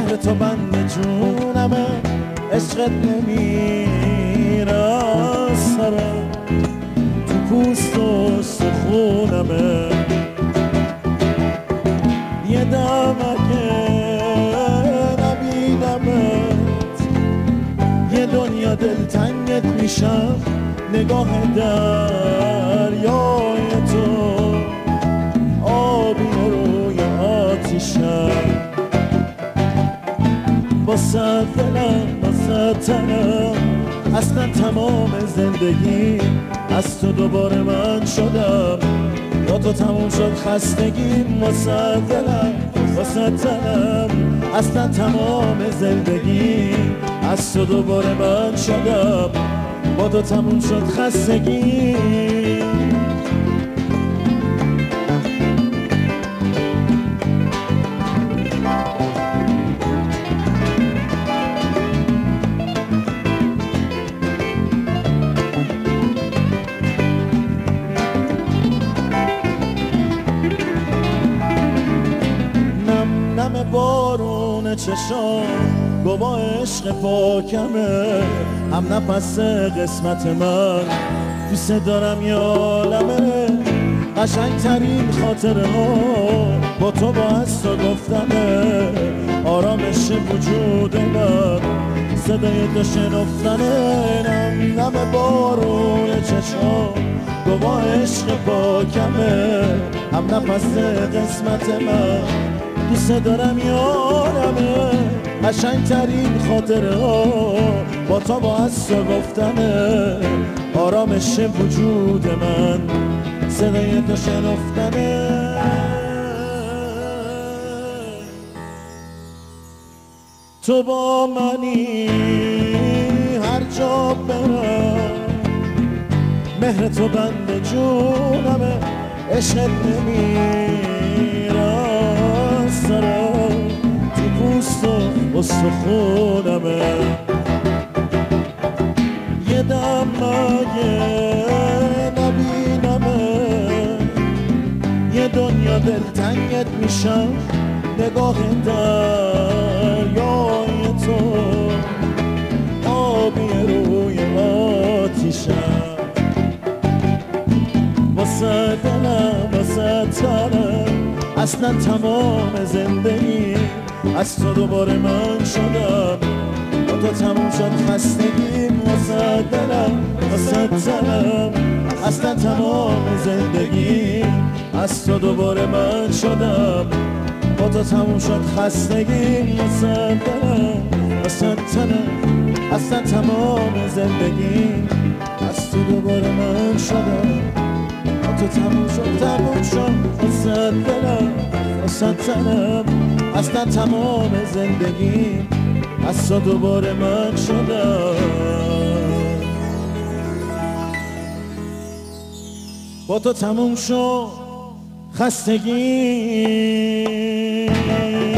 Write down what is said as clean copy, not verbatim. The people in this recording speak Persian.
مهر تو بند جونمه، عشقت نمیره از سرم، تو پوست و سخونمه. یه دم اگه نبینمت یه دنیا دلتنگت میشم، نگاه دریای تو آبی روی آتیشم. واسه دلم واسه تنم اصلا تمام زندگی از تو دوباره من شدم، با تو تموم شد خستگیم. واسه دلم واسه تنم اصلا تمام زندگی از تو دوباره من شدم، با تو تموم شد خستگی. بارون چشام گواه عشق پاکمه، هم نفس قسمت من دوست دارم یا عالمه. قشنگترین خاطره ها با تو باعث تو گفتنه، آرامش وجود من صدای تو شنفتنه. نم نم بارون چشام گواه عشق پاکمه، هم نفس قسمت من دوست دارم یارمه. قشنگترین خاطره ها با تو باعث تو گفتنه، آرامش وجود من صدای تو شنفتنه. تو با منی هر جا برم، مهر تو بند جونمه، عشقت نمیره سرم، تو پوست و استخونمه. یه دم اگه نبینمه یه دنیا دلتنگت میشم، نگاه دریای تو آبی روی آتیشم. واسه دلم واسه تنم اصلا تمام زندگی از تو دوباره من شدم، با تو تموم شد خستگیم. واسه دلم واسه تنم اصلا تمام زندگی از تو دوباره من شدم، با تو تموم شد خستگیم. واسه دلم واسه تنم اصلا تمام زندگی از تو دوباره من شدم، تو تموم شد واسه دلم واسه تنم اصلا تمام زندگی از تو دوباره من شدم، با تو تموم شد خستگی.